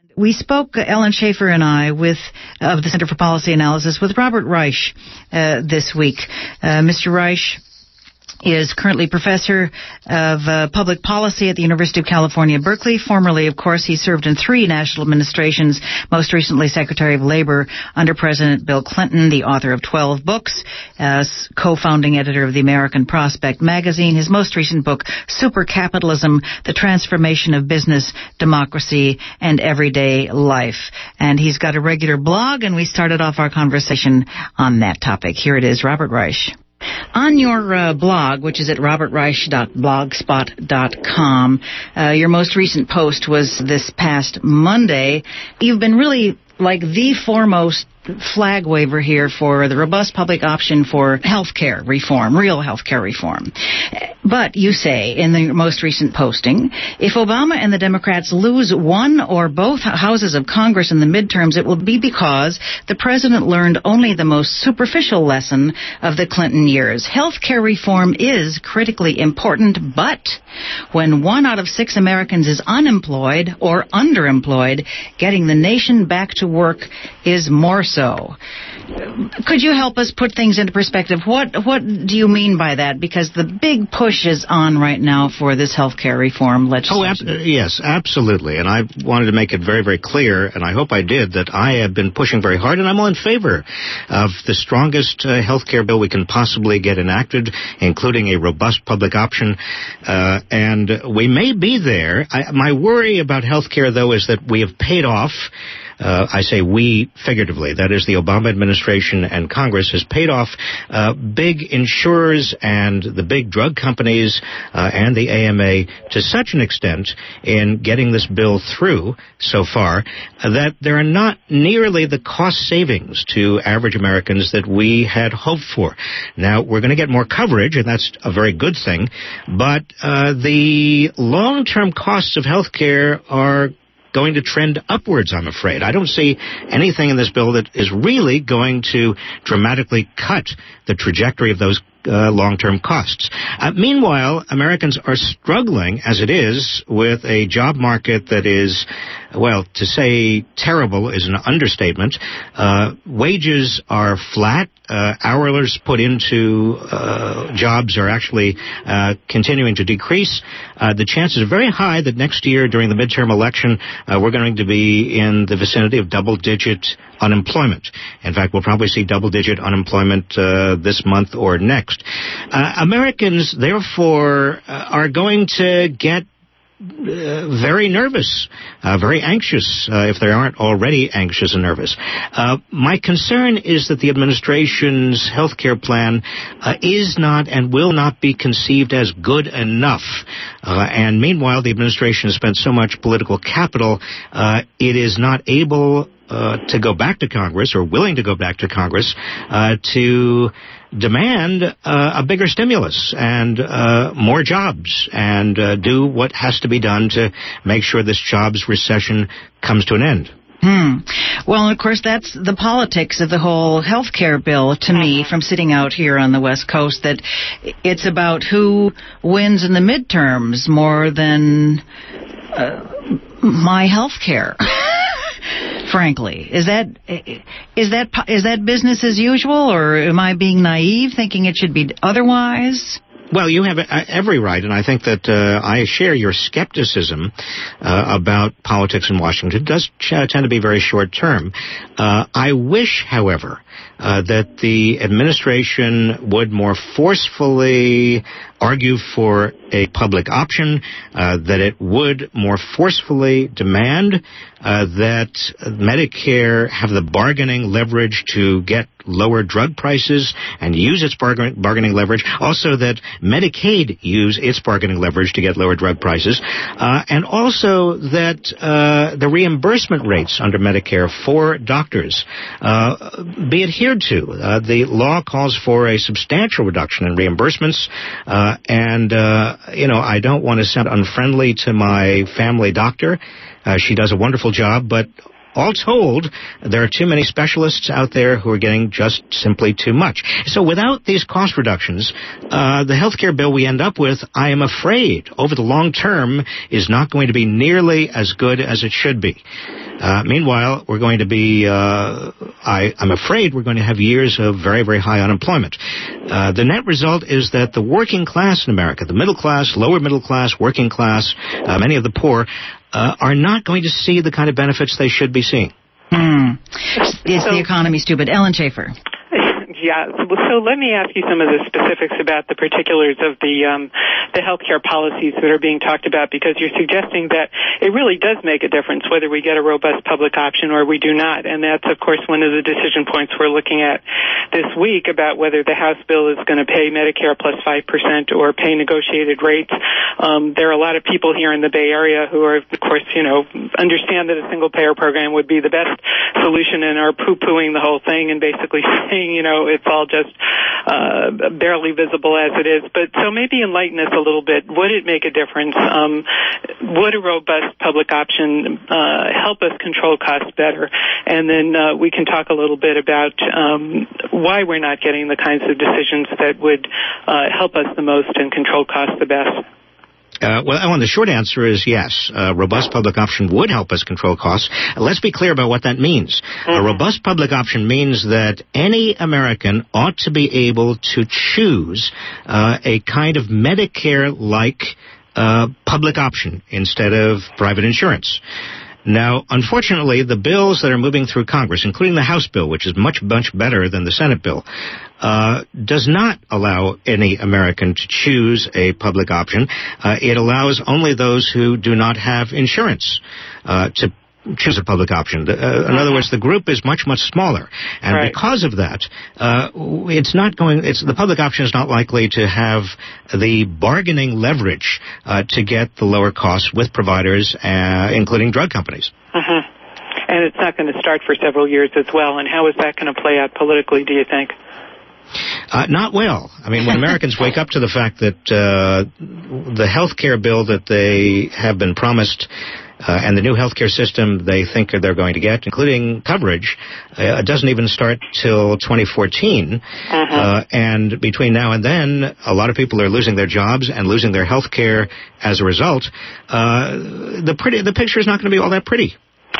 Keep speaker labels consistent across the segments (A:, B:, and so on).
A: We spoke, Ellen Schaefer and I, of the Center for Policy Analysis, with Robert Reich this week. Mr. Reich is currently professor of public policy at the University of California, Berkeley. Formerly, of course, he served in 3 national administrations, most recently Secretary of Labor under President Bill Clinton, the author of 12 books, co-founding editor of the American Prospect magazine. His most recent book, Supercapitalism, The Transformation of Business, Democracy, and Everyday Life. And he's got a regular blog, and we started off our conversation on that topic. Here it is, Robert Reich. On your blog, which is at robertreich.blogspot.com, your most recent post was this past Monday. You've been really like the foremost flag waver here for the robust public option for healthcare reform, real healthcare reform. But you say in the most recent posting, if Obama and the Democrats lose one or both houses of Congress in the midterms, it will be because the president learned only the most superficial lesson of the Clinton years. Healthcare reform is critically important, but when 1 out of 6 Americans is unemployed or underemployed, getting the nation back to work is more so. Could you help us put things into perspective? What do you mean by that? Because the big push is on right now for this healthcare reform legislation.
B: Yes, absolutely. And I wanted to make it very, very clear, and I hope I did, that I have been pushing very hard, and I'm all in favor of the strongest healthcare bill we can possibly get enacted, including a robust public option. And we may be there. My worry about healthcare, though, is that we have paid off. I say we figuratively. That is, the Obama administration and Congress has paid off big insurers and the big drug companies and the AMA to such an extent in getting this bill through so far that there are not nearly the cost savings to average Americans that we had hoped for. Now, we're going to get more coverage, and that's a very good thing, but the long-term costs of health care are going to trend upwards, I'm afraid. I don't see anything in this bill that is really going to dramatically cut the trajectory of those long-term costs. Meanwhile, Americans are struggling, as it is, with a job market that is, well, to say terrible is an understatement. Wages are flat. Hours put into jobs are actually continuing to decrease. The chances are very high that next year, during the midterm election, we're going to be in the vicinity of double-digit unemployment. In fact, we'll probably see double-digit unemployment this month or next. Americans, therefore, are going to get very nervous, very anxious, if they aren't already anxious and nervous. My concern is that the administration's health care plan is not and will not be conceived as good enough. And meanwhile, the administration has spent so much political capital, it is not able to go back to Congress, or willing to go back to Congress, to demand a bigger stimulus and more jobs, and do what has to be done to make sure this jobs recession comes to an end.
A: Well, of course, that's the politics of the whole health care bill to me, from sitting out here on the West Coast, that it's about who wins in the midterms more than my health care. Frankly, is that business as usual, or am I being naive, thinking it should be otherwise?
B: Well, you have every right, and I think that I share your skepticism about politics in Washington. It does tend to be very short-term. I wish, however, that the administration would more forcefully argue for a public option, that it would more forcefully demand that Medicare have the bargaining leverage to get lower drug prices and use its bargaining leverage. Also that Medicaid use its bargaining leverage to get lower drug prices. And also that the reimbursement rates under Medicare for doctors be adhered to. The law calls for a substantial reduction in reimbursements. I don't want to sound unfriendly to my family doctor. She does a wonderful job, but all told, there are too many specialists out there who are getting just simply too much. So without these cost reductions, the healthcare bill we end up with, I am afraid, over the long term, is not going to be nearly as good as it should be. Meanwhile, we're going to be, I'm afraid we're going to have years of very, very high unemployment. The net result is that the working class in America, the middle class, lower middle class, working class, many of the poor, are not going to see the kind of benefits they should be seeing.
A: Is the economy stupid? Ellen Schaefer.
C: Yeah, so let me ask you some of the specifics about the particulars of the healthcare policies that are being talked about, because you're suggesting that it really does make a difference whether we get a robust public option or we do not, and that's, of course, one of the decision points we're looking at this week about whether the House bill is going to pay Medicare plus 5% or pay negotiated rates. There are a lot of people here in the Bay Area who are, of course, understand that a single-payer program would be the best solution and are poo-pooing the whole thing and basically saying, it's all just barely visible as it is. But so maybe enlighten us a little bit. Would it make a difference? Would a robust public option help us control costs better? And then we can talk a little bit about why we're not getting the kinds of decisions that would help us the most and control costs the best.
B: Well, Ellen, the short answer is yes. A robust public option would help us control costs. Let's be clear about what that means. A robust public option means that any American ought to be able to choose a kind of Medicare-like public option instead of private insurance. Now, unfortunately, the bills that are moving through Congress, including the House bill, which is much, much better than the Senate bill, does not allow any American to choose a public option. It allows only those who do not have insurance to choose a public option. In other words, the group is much, much smaller. And right. Because of that, the public option is not likely to have the bargaining leverage to get the lower costs with providers, including drug companies.
C: And it's not going to start for several years as well. And how is that going to play out politically, do you think?
B: Not well. I mean, when Americans wake up to the fact that the health care bill that they have been promised and the new healthcare system they think they're going to get, including coverage, doesn't even start till 2014. And between now and then, a lot of people are losing their jobs and losing their health care as a result. The picture is not going to be all that pretty.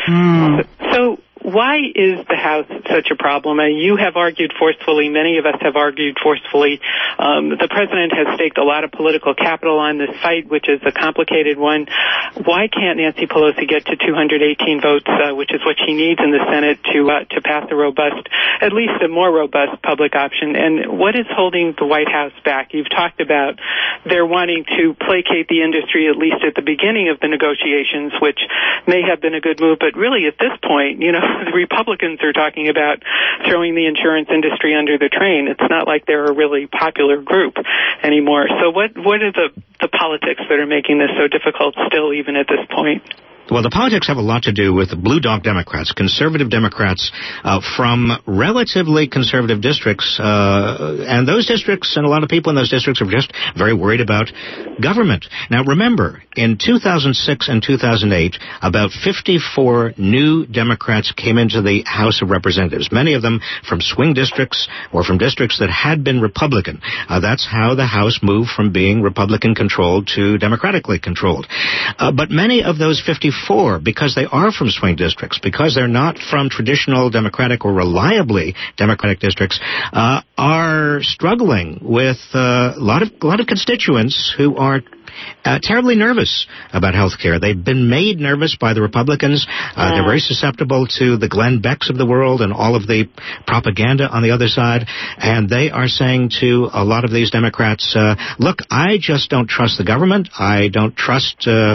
C: So why is the House such a problem? You have argued forcefully. Many of us have argued forcefully. The president has staked a lot of political capital on this fight, which is a complicated one. Why can't Nancy Pelosi get to 218 votes, which is what she needs in the Senate to pass at least a more robust public option? And what is holding the White House back? You've talked about their wanting to placate the industry, at least at the beginning of the negotiations, which may have been a good move. But really, at this point, the Republicans are talking about throwing the insurance industry under the train. It's not like they're a really popular group anymore. So what are the politics that are making this so difficult still, even at this point?
B: Well, the politics have a lot to do with blue dog Democrats, conservative Democrats from relatively conservative districts. And those districts and a lot of people in those districts are just very worried about government. Now, remember, in 2006 and 2008, about 54 new Democrats came into the House of Representatives, many of them from swing districts or from districts that had been Republican. That's how the House moved from being Republican-controlled to democratically controlled. But many of those 54, because they are from swing districts, because they're not from traditional Democratic or reliably Democratic districts, are struggling with a lot of constituents who are terribly nervous about health care. They've been made nervous by the Republicans. They're very susceptible to the Glenn Becks of the world and all of the propaganda on the other side. And they are saying to a lot of these Democrats, look, I just don't trust the government. I don't trust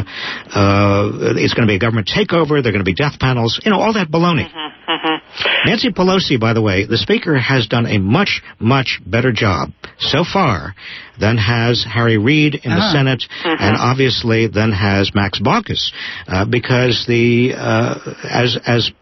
B: it's going to be a government takeover. There are going to be death panels. All that baloney. Nancy Pelosi, by the way, the Speaker, has done a much, much better job so far than has Harry Reid in the Senate, and obviously than has Max Baucus, because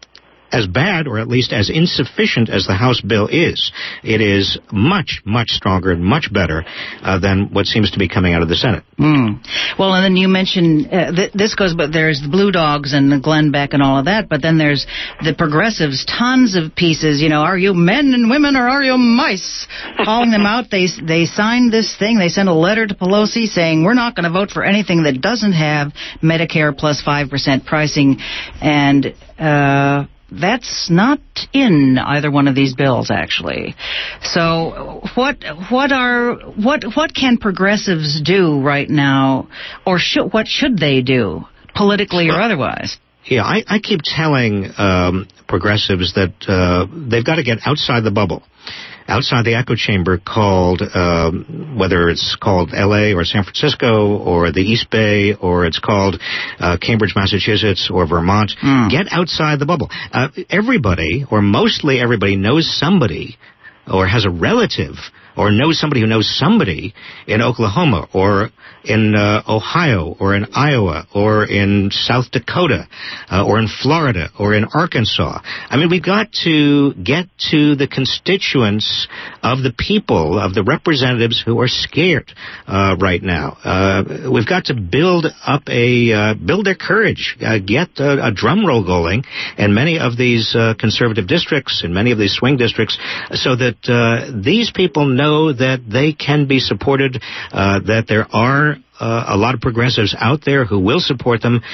B: as bad, or at least as insufficient as the House bill is, it is much, much stronger and much better than what seems to be coming out of the Senate.
A: Well, and then you mentioned, this goes, but there's the Blue Dogs and the Glenn Beck and all of that, but then there's the progressives, tons of pieces, are you men and women or are you mice? Calling them out. They signed this thing. They sent a letter to Pelosi saying, we're not going to vote for anything that doesn't have Medicare plus 5% pricing, and that's not in either one of these bills, actually. So what can progressives do right now, or what should they do, politically or otherwise?
B: Yeah, I keep telling progressives that they've got to get outside the bubble, outside the echo chamber called, whether it's called L.A. or San Francisco or the East Bay or it's called Cambridge, Massachusetts or Vermont. Get outside the bubble. Everybody, or mostly everybody, knows somebody or has a relative or knows somebody who knows somebody in Oklahoma or in Ohio or in Iowa or in South Dakota or in Florida or in Arkansas. I mean, we've got to get to the constituents of the people, of the representatives who are scared right now. We've got to build their courage, get a drum roll going in many of these conservative districts, in many of these swing districts, so that these people know that they can be supported, that there are a lot of progressives out there who will support them.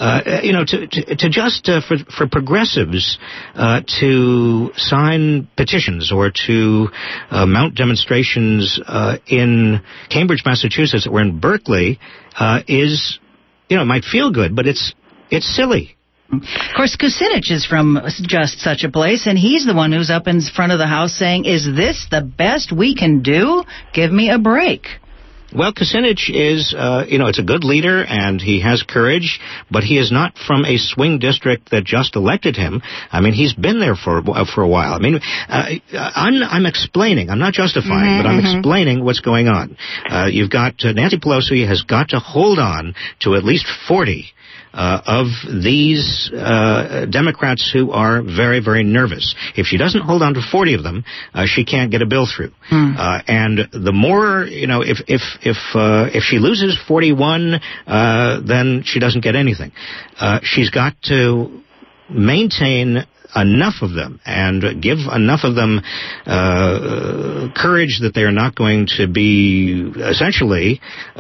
B: For progressives to sign petitions or to mount demonstrations in Cambridge, Massachusetts, or in Berkeley is, it might feel good, but it's silly.
A: Of course, Kucinich is from just such a place, and he's the one who's up in front of the House saying, is this the best we can do? Give me a break.
B: Well, Kucinich is, it's a good leader, and he has courage, but he is not from a swing district that just elected him. I mean, he's been there for a while. I mean, I'm explaining. I'm not justifying, but I'm explaining what's going on. You've got Nancy Pelosi has got to hold on to at least 40 of these Democrats who are very, very nervous. If she doesn't hold on to 40 of them, she can't get a bill through. And the more, if she loses 41, then she doesn't get anything. She's got to maintain enough of them and give enough of them courage that they are not going to be essentially,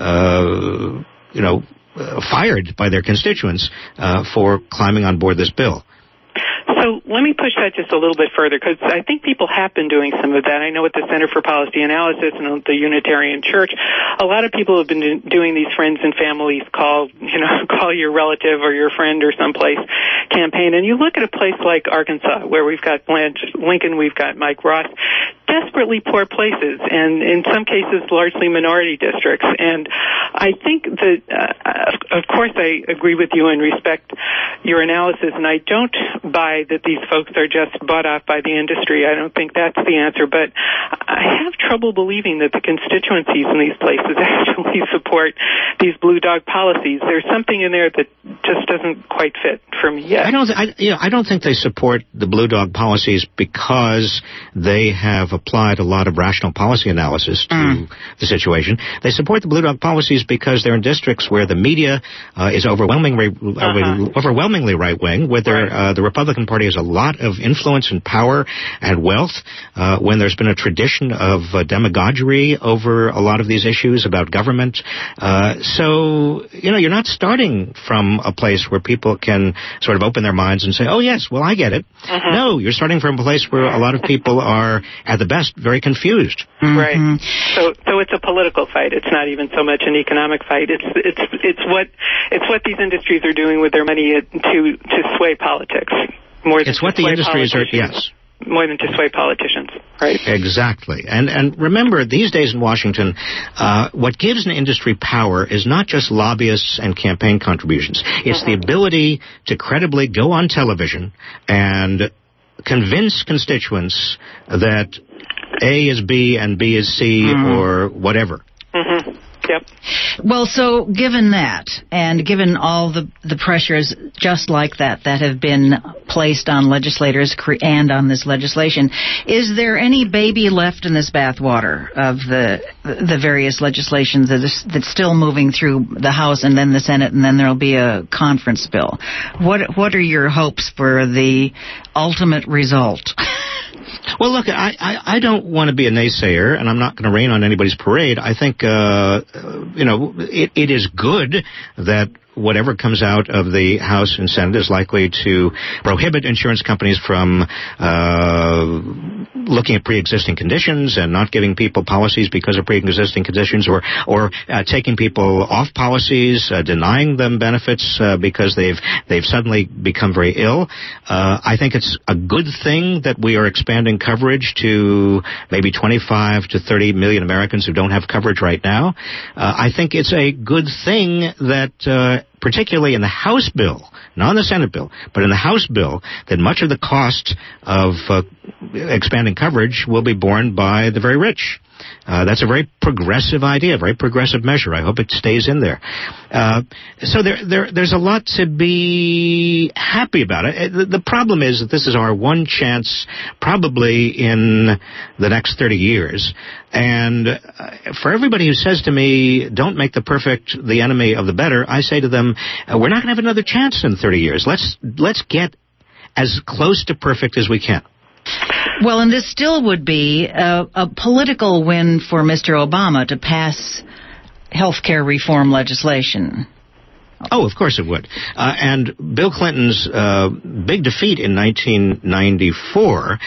B: fired by their constituents for climbing on board this bill.
C: So let me push that just a little bit further, because I think people have been doing some of that. I know at the Center for Policy Analysis and the Unitarian Church, a lot of people have been doing these friends and families call your relative or your friend or someplace campaign. And you look at a place like Arkansas, where we've got Blanche Lincoln, we've got Mike Ross, desperately poor places, and in some cases largely minority districts. And I think that, of course, I agree with you and respect your analysis, and I don't buy that these folks are just bought off by the industry. I don't think that's the answer, but I have trouble believing that the constituencies in these places actually support these blue dog policies. There's something in there that just doesn't quite fit for me yet.
B: I don't think they support the blue dog policies because they have applied a lot of rational policy analysis to the situation. They support the blue dog policies because they're in districts where the media is overwhelmingly right-wing, where the Republican Party has a lot of influence and power and wealth, when there's been a tradition of demagoguery over a lot of these issues about government. So, you're not starting from a place where people can sort of open their minds and say, oh, yes, well, I get it. No, you're starting from a place where a lot of people are, at the best, very confused.
C: Right. So it's a political fight. It's not even so much an economic fight. It's what these industries are doing with their money to sway politics. More than
B: it's what the industries are, yes.
C: More than to sway politicians, right?
B: Exactly. And remember, these days in Washington, what gives an industry power is not just lobbyists and campaign contributions. It's the ability to credibly go on television and convince constituents that A is B and B is C or whatever.
C: Yep.
A: Well, so given that, and given all the pressures just like that have been placed on legislators and on this legislation, is there any baby left in this bathwater of the various legislations that's still moving through the House and then the Senate, and then there'll be a conference bill? What are your hopes for the ultimate result?
B: Well, look, I don't want to be a naysayer, and I'm not going to rain on anybody's parade. I think, it is good that whatever comes out of the House and Senate is likely to prohibit insurance companies from looking at pre-existing conditions and not giving people policies because of pre-existing conditions, or taking people off policies, denying them benefits because they've suddenly become very ill. I think it's a good thing that we are expanding coverage to maybe 25 to 30 million Americans who don't have coverage right now. I think it's a good thing that particularly in the House bill, not in the Senate bill, but in the House bill, that much of the cost of expanding coverage will be borne by the very rich. That's a very progressive idea, a very progressive measure. I hope it stays in there. So there's a lot to be happy about. The problem is that this is our one chance probably in the next 30 years. And for everybody who says to me, don't make the perfect the enemy of the better, I say to them, we're not going to have another chance in 30 years. Let's get as close to perfect as we can.
A: Well, and this still would be a political win for Mr. Obama to pass health care reform legislation.
B: Oh, of course it would. And Bill Clinton's big defeat in 1994,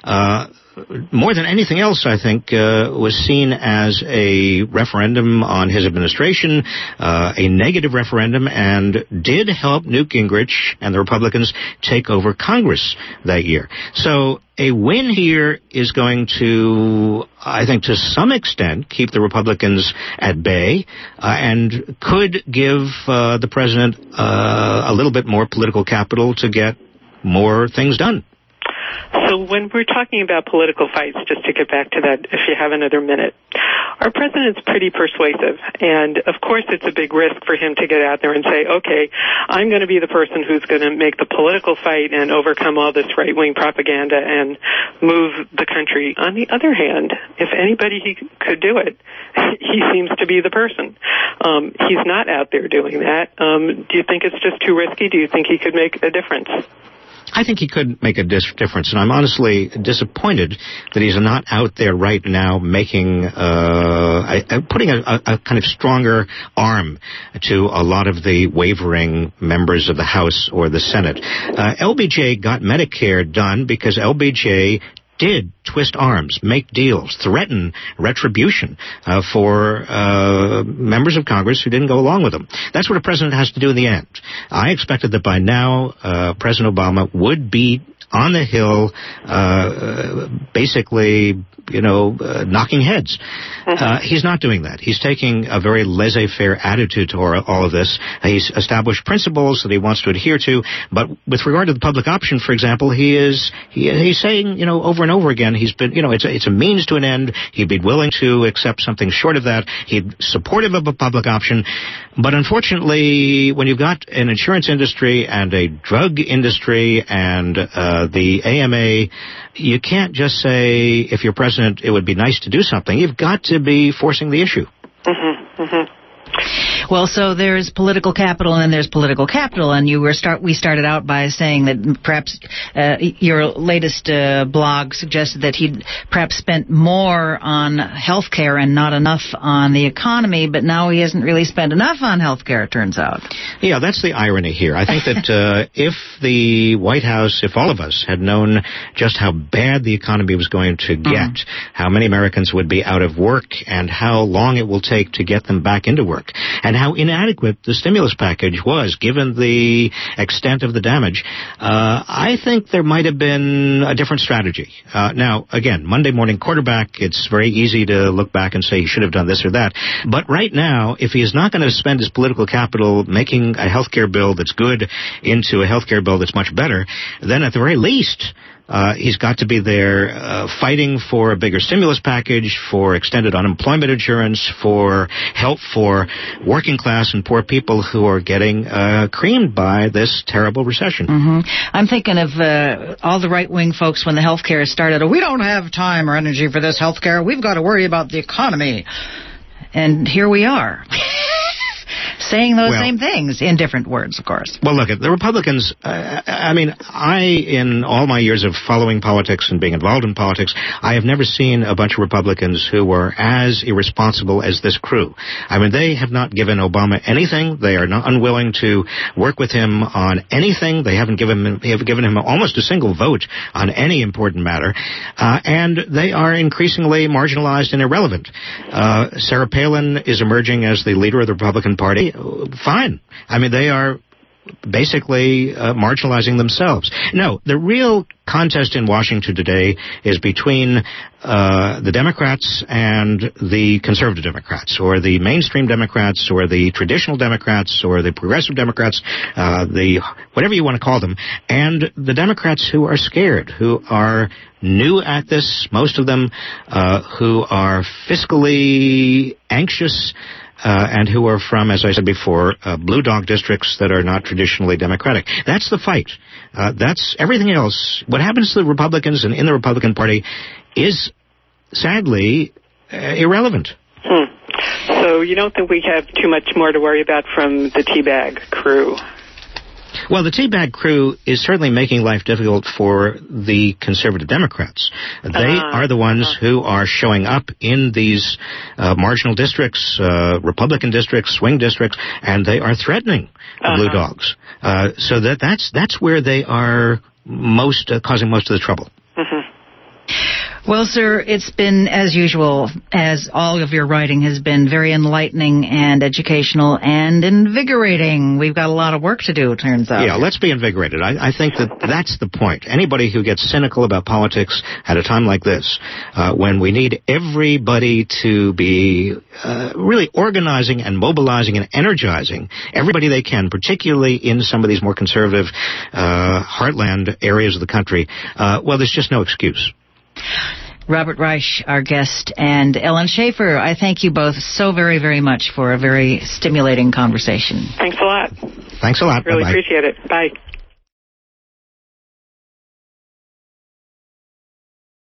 B: more than anything else, I think, was seen as a referendum on his administration, a negative referendum, and did help Newt Gingrich and the Republicans take over Congress that year. So a win here is going to, I think, to some extent, keep the Republicans at bay, and could give the president a little bit more political capital to get more things done.
C: So when we're talking about political fights, just to get back to that, if you have another minute, our president's pretty persuasive. And, of course, it's a big risk for him to get out there and say, okay, I'm going to be the person who's going to make the political fight and overcome all this right-wing propaganda and move the country. On the other hand, if anybody he could do it, he seems to be the person. He's not out there doing that. Do you think it's just too risky? Do you think he could make a difference?
B: I think he could make a difference, and I'm honestly disappointed that he's not out there right now making, putting a kind of stronger arm to a lot of the wavering members of the House or the Senate. LBJ got Medicare done because LBJ did twist arms, make deals, threaten retribution for members of Congress who didn't go along with them. That's what a president has to do in the end. I expected that by now President Obama would be on the Hill, basically, knocking heads. He's not doing that. He's taking a very laissez-faire attitude to all of this. He's established principles that he wants to adhere to, but with regard to the public option, for example, he's saying, over and over again, he's been, it's a means to an end. He'd be willing to accept something short of that. He's supportive of a public option, but unfortunately, when you've got an insurance industry and a drug industry and the AMA, you can't just say, if you're president, it would be nice to do something. You've got to be forcing the issue.
C: Mm-hmm, mm-hmm.
A: Well, so there's political capital and there's political capital, and we started out by saying that perhaps your latest blog suggested that he'd perhaps spent more on health care and not enough on the economy, but now he hasn't really spent enough on health care, it turns out.
B: Yeah, that's the irony here. I think that if the White House, if all of us had known just how bad the economy was going to get, how many Americans would be out of work, and how long it will take to get them back into work, and how inadequate the stimulus package was, given the extent of the damage, I think there might have been a different strategy. Now, again, Monday morning quarterback, it's very easy to look back and say he should have done this or that. But right now, if he is not going to spend his political capital making a health care bill that's good into a health care bill that's much better, then at the very least, He's got to be there fighting for a bigger stimulus package, for extended unemployment insurance, for help for working class and poor people who are getting creamed by this terrible recession.
A: Mm-hmm. I'm thinking of all the right-wing folks when the health care started. We don't have time or energy for this health care. We've got to worry about the economy. And here we are. Saying those same things in different words, of course.
B: Well, look, the Republicans, in all my years of following politics and being involved in politics, I have never seen a bunch of Republicans who were as irresponsible as this crew. I mean, they have not given Obama anything. They are not unwilling to work with him on anything. They have given him almost a single vote on any important matter. And they are increasingly marginalized and irrelevant. Sarah Palin is emerging as the leader of the Republican Party. Fine. I mean, they are basically marginalizing themselves. No, the real contest in Washington today is between the Democrats and the conservative Democrats, or the mainstream Democrats, or the traditional Democrats, or the progressive Democrats, whatever you want to call them, and the Democrats who are scared, who are new at this, most of them, who are fiscally anxious, and who are from, as I said before, blue dog districts that are not traditionally Democratic. That's the fight. That's everything else. What happens to the Republicans and in the Republican Party is, sadly, irrelevant.
C: So you don't think we have too much more to worry about from the teabag crew?
B: Well, the teabag crew is certainly making life difficult for the conservative Democrats. They are the ones who are showing up in these marginal districts, Republican districts, swing districts, and they are threatening the blue dogs. So that's where they are causing most of the trouble.
C: Mm-hmm.
A: Well, sir, it's been, as usual, as all of your writing has been, very enlightening and educational and invigorating. We've got a lot of work to do, it turns out.
B: Yeah, let's be invigorated. I think that's the point. Anybody who gets cynical about politics at a time like this, when we need everybody to be really organizing and mobilizing and energizing everybody they can, particularly in some of these more conservative heartland areas of the country, well, there's just no excuse.
A: Robert Reich, our guest, and Ellen Schaefer, I thank you both so very, very much for a very stimulating conversation.
C: Thanks a lot.
B: Thanks a lot.
C: Really
B: Bye-bye.
C: appreciate it. Bye.